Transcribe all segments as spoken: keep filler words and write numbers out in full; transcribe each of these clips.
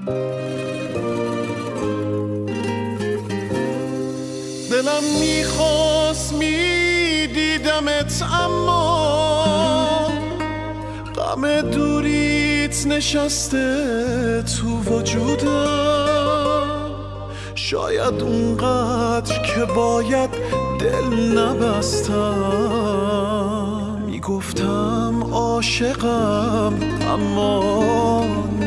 دلم میخواست میدیدمت اما غم دوریت نشسته تو وجودم. شاید اونقدر که باید دل نبستم، میگفتم عاشقم اما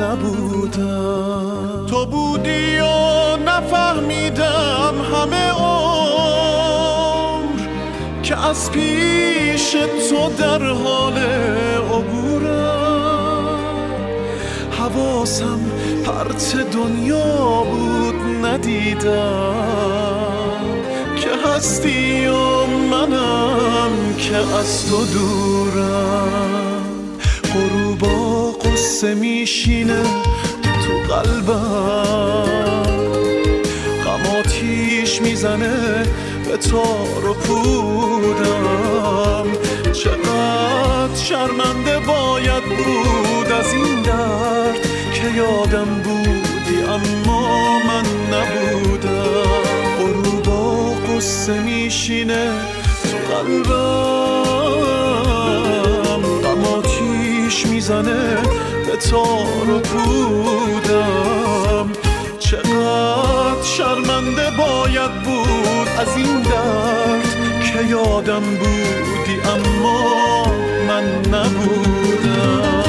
نبودم. تو بودی و نفهمیدم همه عمر که از پیش تو در حال عبورم. حواسم پرت دنیا بود ندیدم که هستی و منم که از تو دورم. غروبا قصه میشینه تو قلبم، غم آتیش میزنه به تار و پودم. چقدر شرمنده باید بود از این درد که یادم بودی اما من نبودم. غروبا قصه میشینه تو قلبم، غم آتیش میزنه به تار و پودم. چقدر شرمنده باید بود از این درد که یادم بودی اما من نبودم.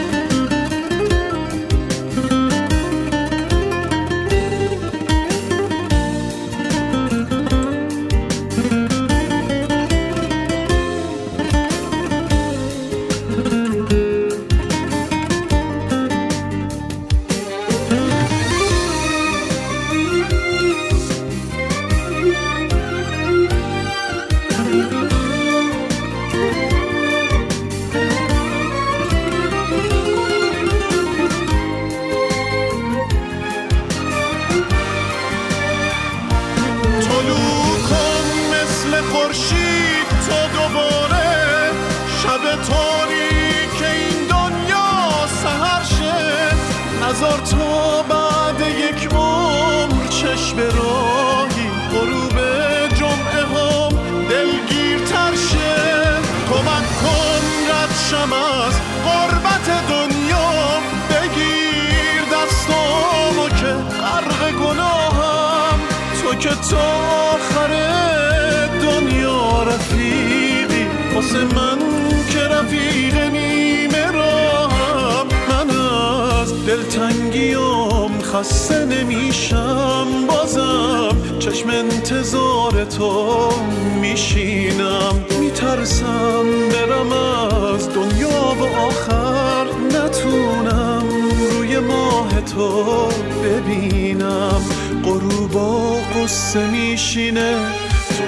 نظر تو بعد یک عمر چشم راهی غروب جمعه هم دلگیرتر شه. کمک کن رد شم از غربت دنیا، بگیر دستامو که غرق گناهم. تو که تا آخر دنیا رفیقی واسه من که رفیق نیمه راهم. من از دلتنگیام خسته نمیشم، بازم چشم انتظار تو میشینم. میترسم برم از دنیا و آخر نتونم روی ماه تو ببینم. غروبا قصه میشینه تو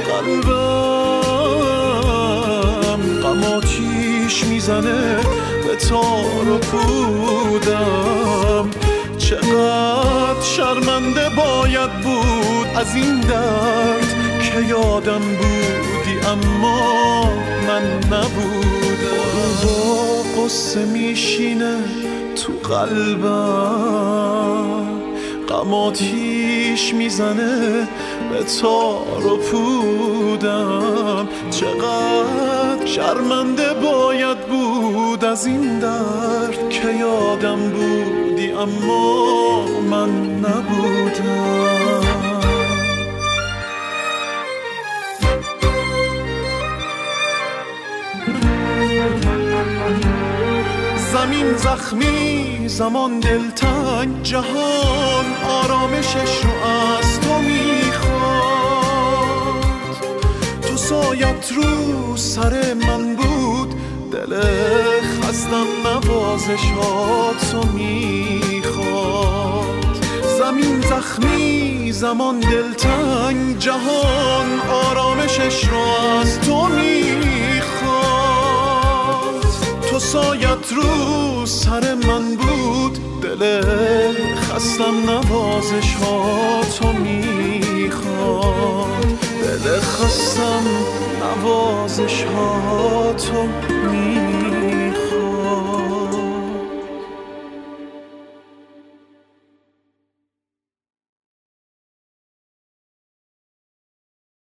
قلبم، غم آتیش میزنه به تار و پودم. چقدر شرمنده باید بود از این درد که یادم بودی اما من نبودم. با قصه میشینه تو قلبم، غم آتیش میزنه به تار و پودم. چقدر شرمنده باید بود از این درد که یادم بودی اما من نبودم. زمین زخمی، زمان دلتنگ، جهان آرامشش رو از تو میخواد. تو سایت رو سر من بود، دل خستم نوازشاتو میخواد. زمین زخمی، زمان دلتنگ، جهان آرامشش رو از تو میخواد. تو سایت رو سر من بود، دل خستم نوازشاتو میخواد. دل خستم نوازشاتو میخواد.